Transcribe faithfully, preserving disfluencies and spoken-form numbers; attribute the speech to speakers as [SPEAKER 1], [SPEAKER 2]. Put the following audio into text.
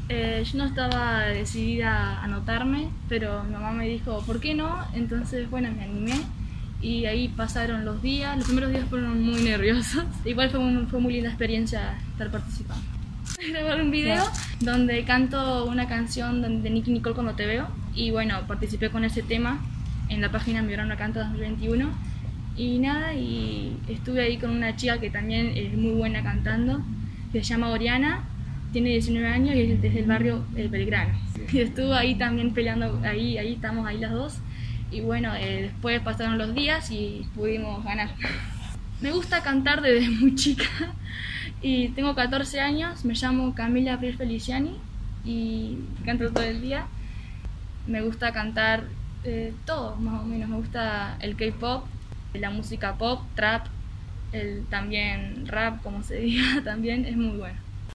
[SPEAKER 1] Eh, yo no estaba decidida a anotarme, pero mi mamá me dijo, ¿por qué no? Entonces, bueno, me animé y ahí pasaron los días. Los primeros días fueron muy nerviosos. Igual fue, un- fue muy linda experiencia estar participando. Grabar un video
[SPEAKER 2] Claro.
[SPEAKER 1] donde canto una canción de de Nicki Nicole cuando te veo y bueno, participé con ese tema en la página Mi Verano Canta dos mil veintiuno y nada, y estuve ahí con una chica que también es muy buena cantando, que se llama Oriana, tiene diecinueve años y es desde el barrio eh, Belgrano. Y estuvo ahí también peleando, ahí, ahí estamos ahí las dos. Y bueno, eh, después pasaron los días y pudimos ganar. Me gusta cantar desde muy chica y tengo catorce años, me llamo Camila Abril Feliciani y canto todo el día. Me gusta cantar eh, todo, más o menos. Me gusta el K-pop, la música pop, trap, el también rap, como se diga, también es muy bueno.